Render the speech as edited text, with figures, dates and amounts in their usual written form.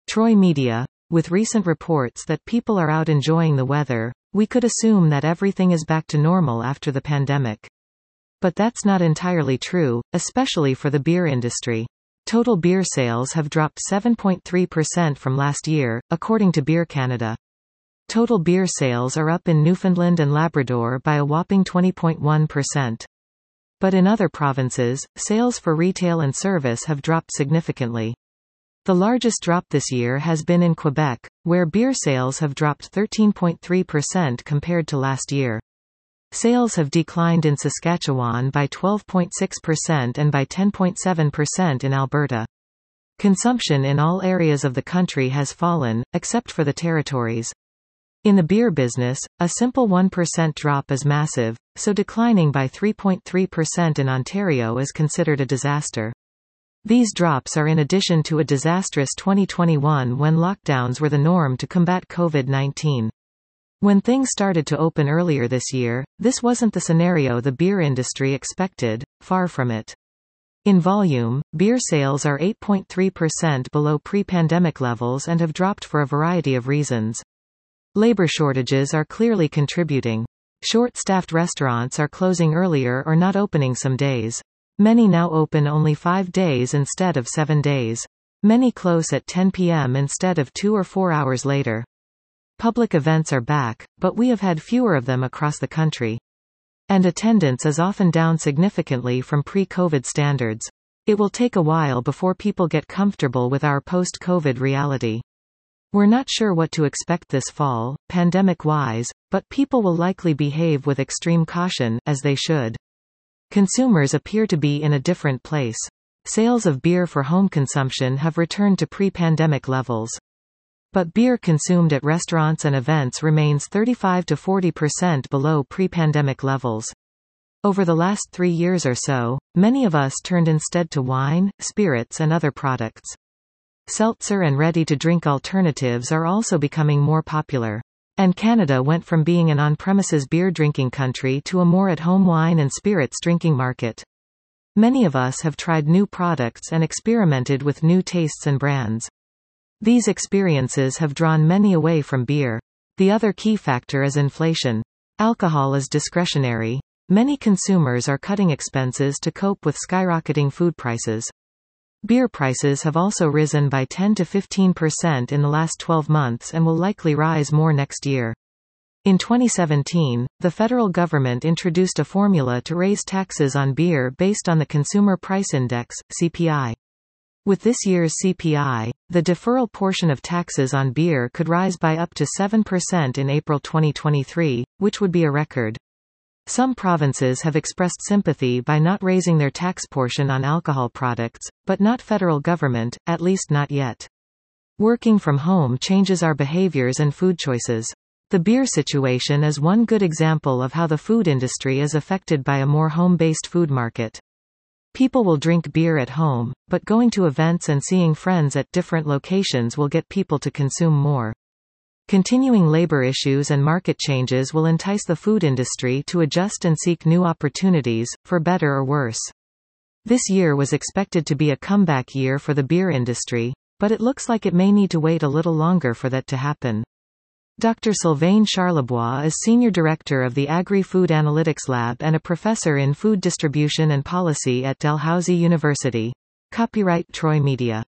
Troy Media. With recent reports that people are out enjoying the weather, we could assume that everything is back to normal after the pandemic. But that's not entirely true, especially for the beer industry. Total beer sales have dropped 7.3% from last year, according to Beer Canada. Total beer sales are up in Newfoundland and Labrador by a whopping 20.1%. But in other provinces, sales for retail and service have dropped significantly. The largest drop this year has been in Quebec, where beer sales have dropped 13.3% compared to last year. Sales have declined in Saskatchewan by 12.6% and by 10.7% in Alberta. Consumption in all areas of the country has fallen, except for the territories. In the beer business, a simple 1% drop is massive, so declining by 3.3% in Ontario is considered a disaster. These drops are in addition to a disastrous 2021 when lockdowns were the norm to combat COVID-19. When things started to open earlier this year, this wasn't the scenario the beer industry expected, far from it. In volume, beer sales are 8.3% below pre-pandemic levels and have dropped for a variety of reasons. Labor shortages are clearly contributing. Short-staffed restaurants are closing earlier or not opening some days. Many now open only 5 days instead of 7 days. Many close at 10 p.m. instead of 2 or 4 hours later. Public events are back, but we have had fewer of them across the country. And attendance is often down significantly from pre-COVID standards. It will take a while before people get comfortable with our post-COVID reality. We're not sure what to expect this fall, pandemic-wise, but people will likely behave with extreme caution, as they should. Consumers appear to be in a different place. Sales of beer for home consumption have returned to pre-pandemic levels. But beer consumed at restaurants and events remains 35 to 40% below pre-pandemic levels. Over the last 3 years or so, many of us turned instead to wine, spirits and other products. Seltzer and ready-to-drink alternatives are also becoming more popular. And Canada went from being an on-premises beer drinking country to a more at-home wine and spirits drinking market. Many of us have tried new products and experimented with new tastes and brands. These experiences have drawn many away from beer. The other key factor is inflation. Alcohol is discretionary. Many consumers are cutting expenses to cope with skyrocketing food prices. Beer prices have also risen by 10 to 15% in the last 12 months and will likely rise more next year. In 2017, the federal government introduced a formula to raise taxes on beer based on the Consumer Price Index, CPI. With this year's CPI, the deferral portion of taxes on beer could rise by up to 7% in April 2023, which would be a record. Some provinces have expressed sympathy by not raising their tax portion on alcohol products, but not federal government, at least not yet. Working from home changes our behaviors and food choices. The beer situation is one good example of how the food industry is affected by a more home-based food market. People will drink beer at home, but going to events and seeing friends at different locations will get people to consume more. Continuing labor issues and market changes will entice the food industry to adjust and seek new opportunities, for better or worse. This year was expected to be a comeback year for the beer industry, but it looks like it may need to wait a little longer for that to happen. Dr. Sylvain Charlebois is Senior Director of the Agri-Food Analytics Lab and a professor in food distribution and policy at Dalhousie University. Copyright Troy Media.